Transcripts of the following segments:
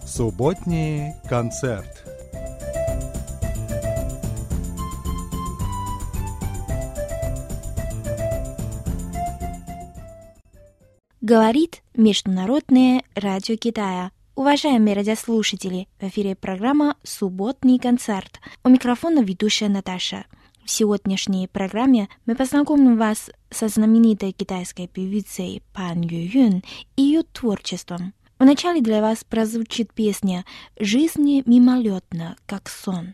Субботний концерт. Говорит Международное радио Китая. Уважаемые радиослушатели, в эфире программа «Субботний концерт». У микрофона ведущая Наташа. В сегодняшней программе мы познакомим вас со знаменитой китайской певицей Пан Ююн и ее творчеством. Вначале для вас прозвучит песня «Жизнь мимолетна, как сон».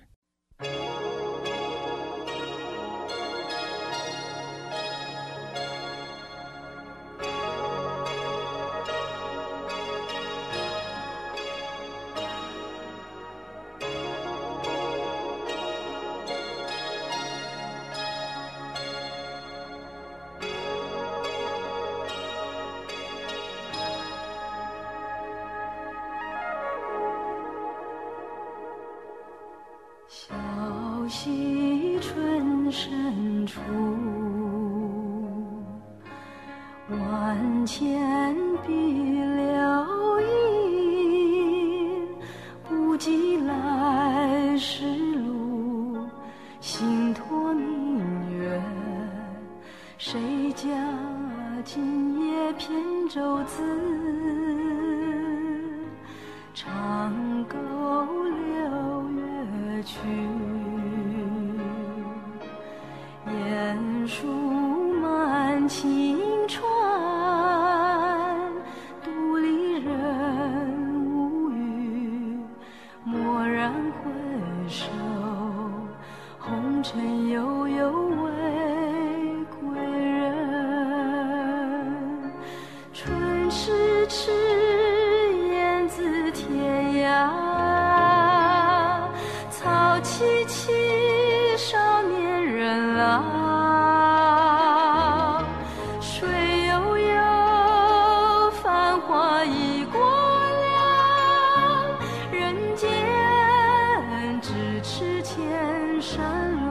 小溪春深处，万千碧流映，不及来时路，心托明月，谁家今夜扁舟子，长沟流月去，雁书满晴川，独立人无语，蓦然回首，红尘悠悠为归人。春迟迟，雁自天涯，草萋萋，少年人老，水悠悠，繁华已过了，人间咫尺千山路。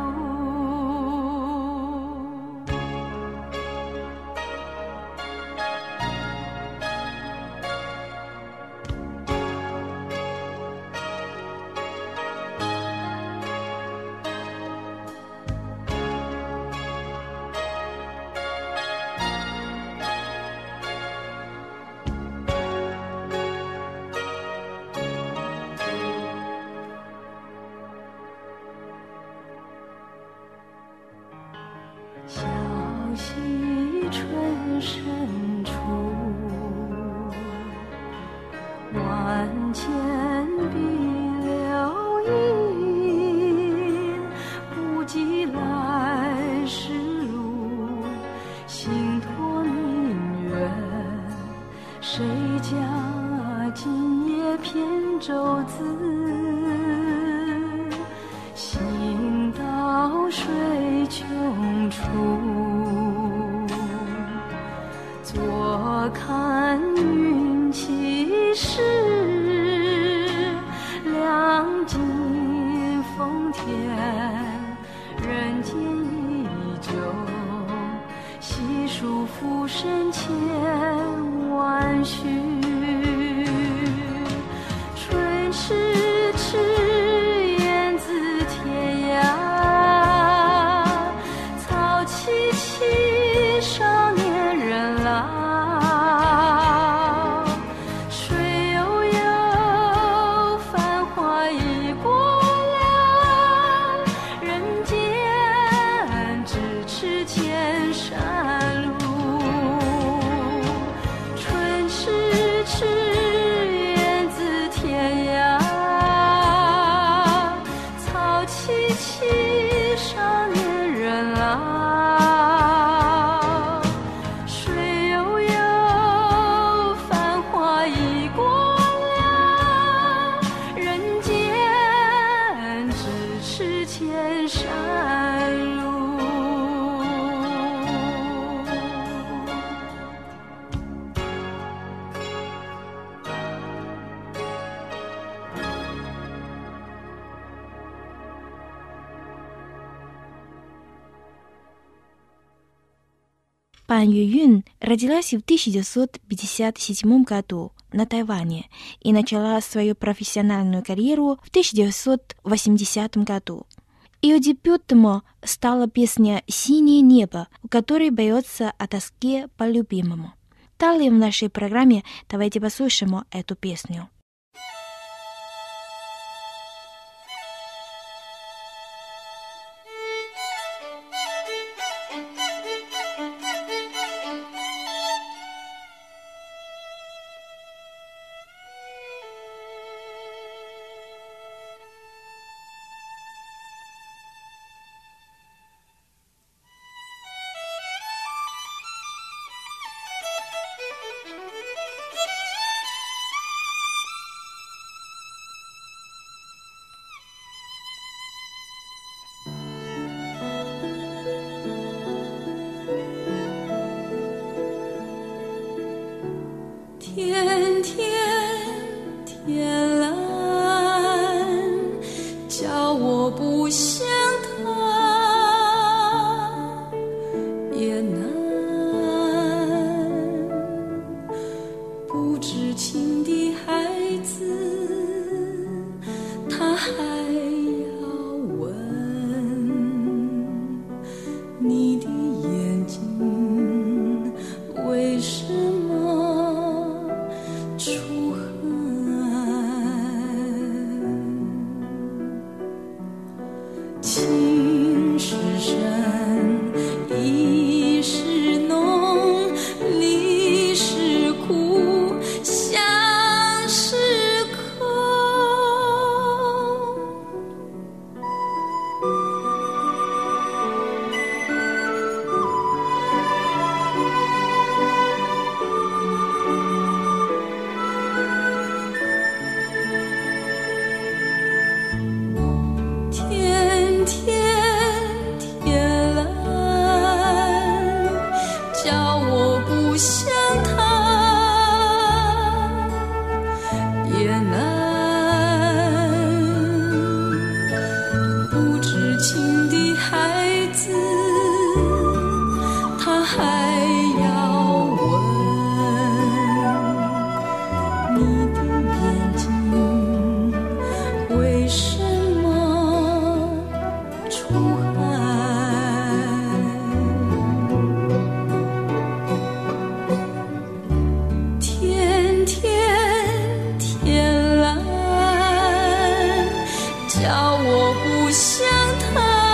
小溪春深处，万千碧流映，不及来时路，心托明月，谁家今夜扁舟子，行到水穷处，坐看云起时，亮尽风天，人间依旧，细数浮生千万绪。春迟迟，雁自天涯，草萋萋，少年人老，水悠悠，繁华已过了，人间咫尺千山路。春迟迟，雁自天涯，草萋萋，少年人老，水悠悠，繁华已过了，人间咫尺千山路。 Пан Ююн родилась в 1957 году на Тайване и начала свою профессиональную карьеру в 1980 году. Ее дебютом стала песня «Синее небо», в которой поется о тоске по любимому. Далее в нашей программе давайте послушаем эту песню. 天天天蓝，叫我不想他，也难不知情的孩子，他还要问你的眼睛为什么出恨，情是深，意是浓，理是苦，相是空。天天天蓝，叫我不想他，也难不知情的孩子，他还要问你的眼睛为什么出汗。天天天蓝，叫我不想他，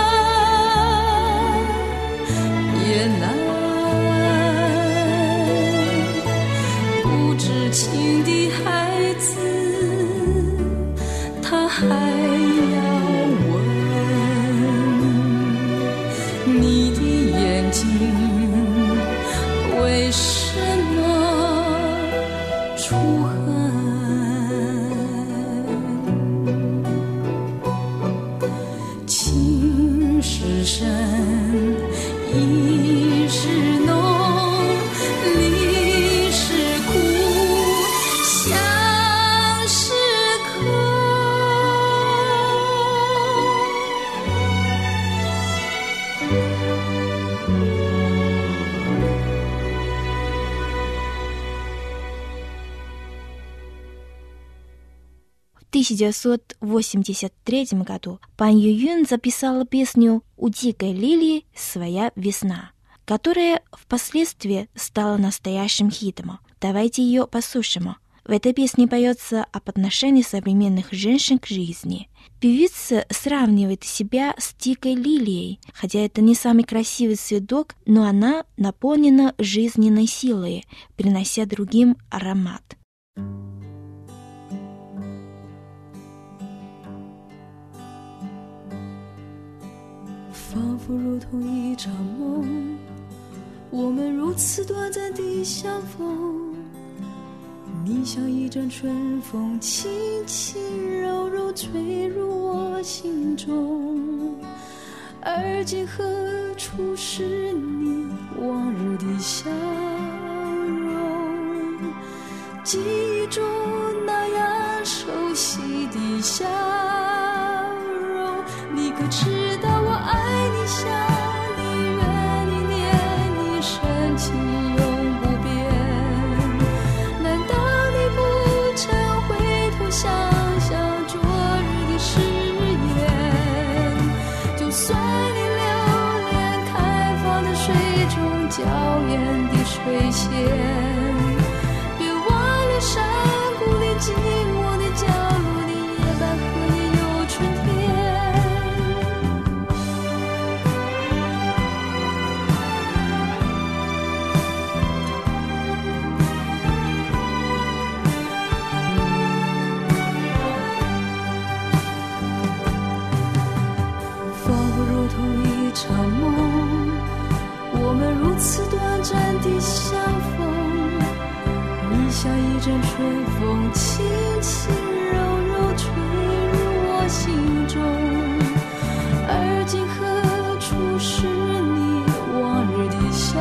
也难不知情的孩子，他还要问你的眼睛为什么出汗。情是深，意是浓，理是苦，相是空。 В 1983 году Пан Ююн записала песню «У дикой лилии своя весна», которая впоследствии стала настоящим хитом. Давайте ее послушаем. В этой песне поется об отношении современных женщин к жизни. Певица сравнивает себя с дикой лилией, хотя это не самый красивый цветок, но она наполнена жизненной силой, принося другим аромат. 仿佛如同一场梦，我们如此短暂地相逢。你像一阵春风，轻轻柔柔吹入我心中。而今何处是你往日的笑容？记忆中那样熟悉的笑容，你可知道我爱你、想你、怨你、念你、深情中娇艳的水仙，别忘了山谷里寂寞的角落里，野百合也有春天。如同一场梦，我们如此短暂的相逢，你像一阵春风，轻轻柔柔吹入我心中。而今何处是你往日的笑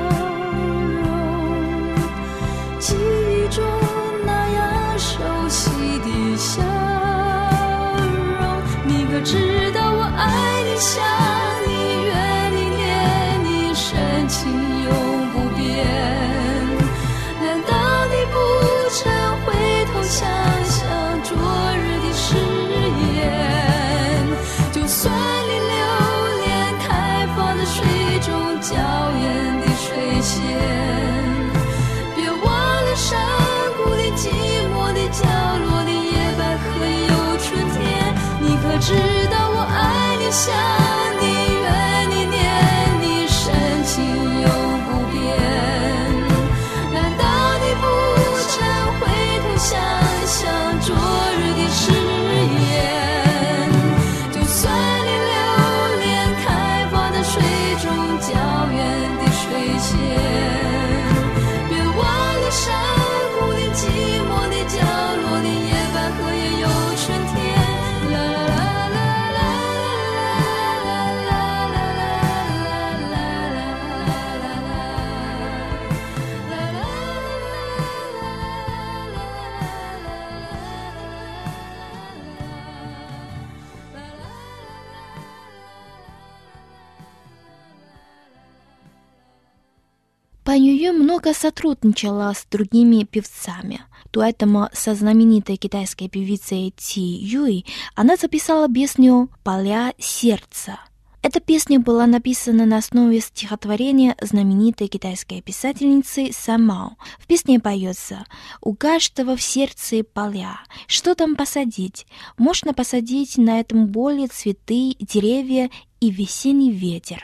容？记忆中那样熟悉的笑容，你可知道我爱你想你怨你念你深情永不变。难道你不曾回头想想昨日的誓言？就算你留恋开放的水中娇艳的水仙，别忘了山谷里寂寞的角落里，野百合也有春天。你可知道我爱你想你怨你念你深情永不变。难道你不曾回头想想昨日的誓言？就算你留恋开放的水中娇艳的水仙，别忘了山谷里寂寞的角落里，野百合也有春天。啦啦啦啦 Пан Юю много сотрудничала с другими певцами. Поэтому со знаменитой китайской певицей Ци Юй она записала песню «Поля сердца». Эта песня была написана на основе стихотворения знаменитой китайской писательницы Самао. В песне поется: «У каждого в сердце поля. Что там посадить? Можно посадить на этом поле цветы, деревья и весенний ветер».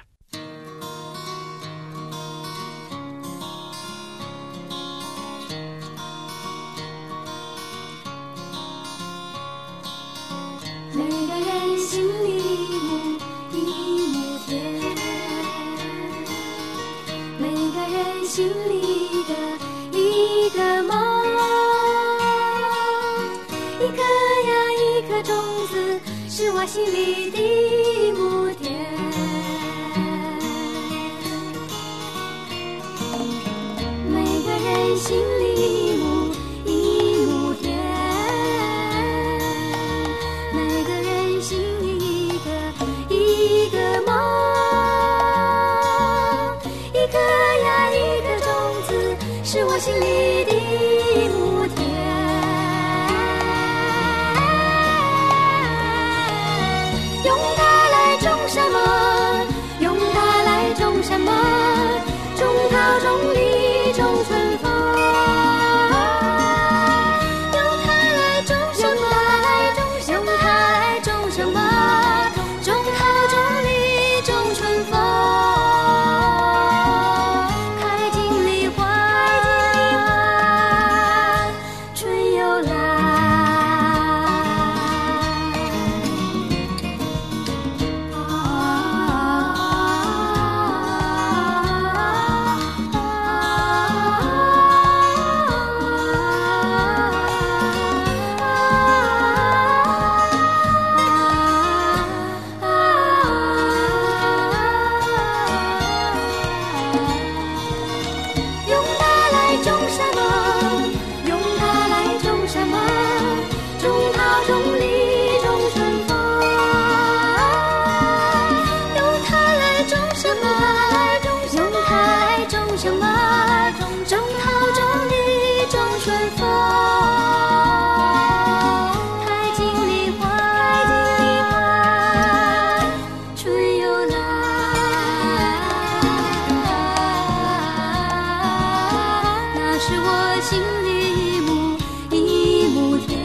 心里一亩田，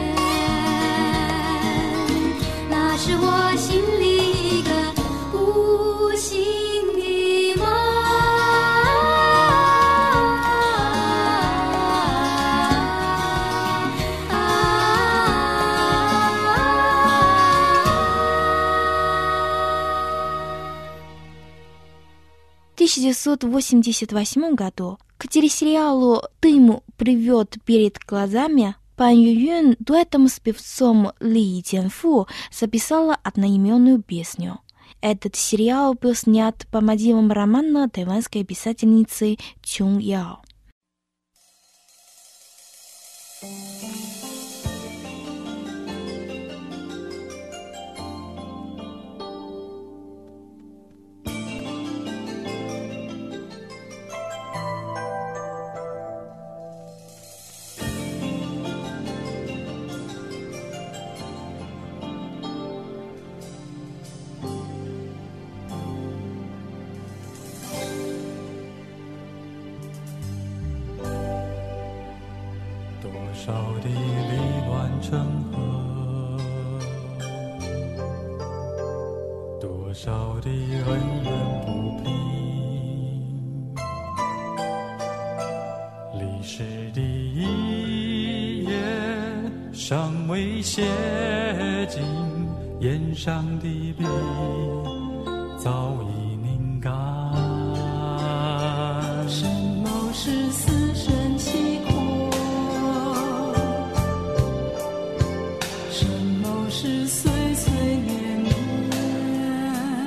那是我心里一个无形的梦。 В 1988 году к телесериалу «Дым плывет перед глазами» Пан Ююн дуэтом с певцом Ли Тяньфу записала одноименную песню. Этот сериал был снят по мотивам романа тайванской писательницы Чун Яо. 多少的离乱成河，多少的恩怨不平，历史的一页尚未写尽，眼上的笔早已凝干。 什么是死生契阔？什么是岁岁年年？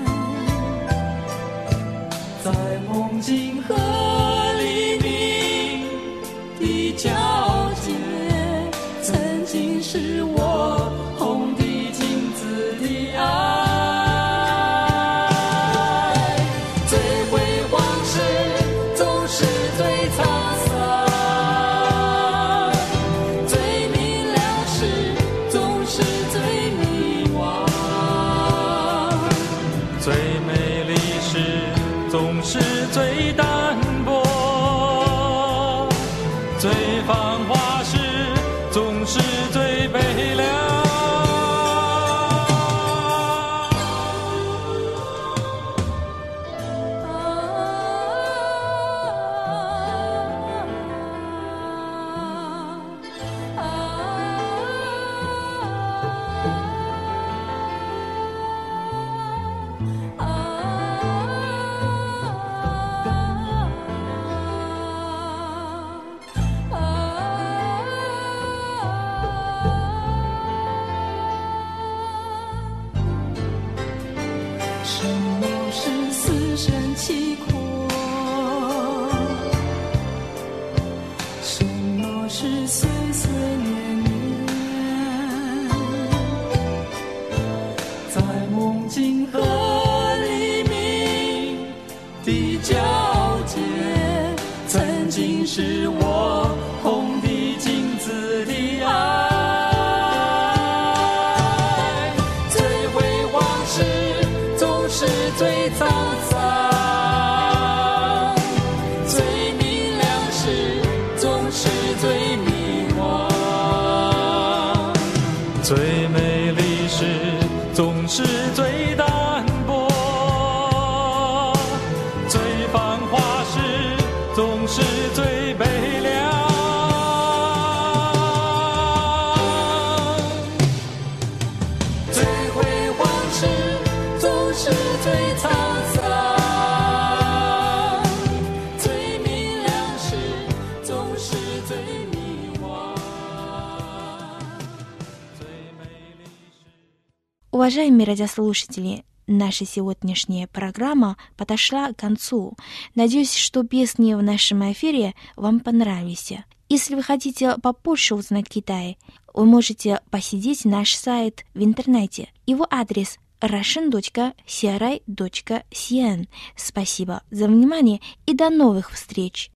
在梦境和黎明的交界，曾经是我红的镜子的爱。最辉煌时总是最沧桑，最明亮时总是最迷惘， 最美丽时总是最淡薄，最繁华时总是最悲凉。 什么是死生契阔？什么是岁岁年年？在梦境和黎明的交界，曾经是我红的镜子的爱。是最沧桑，最明亮时总是最迷惘， 最美丽时总是最淡薄，最繁华时总是最悲凉。 最辉煌时总是最沧桑，最明亮时总是最迷惘，最美丽时。 Уважаемые радиослушатели, наша сегодняшняя программа подошла к концу. Надеюсь, что песни в нашем эфире вам понравились. Если вы хотите побольше узнать Китай, вы можете посетить наш сайт в интернете. Его адрес russian.cri.cn. Спасибо за внимание и до новых встреч!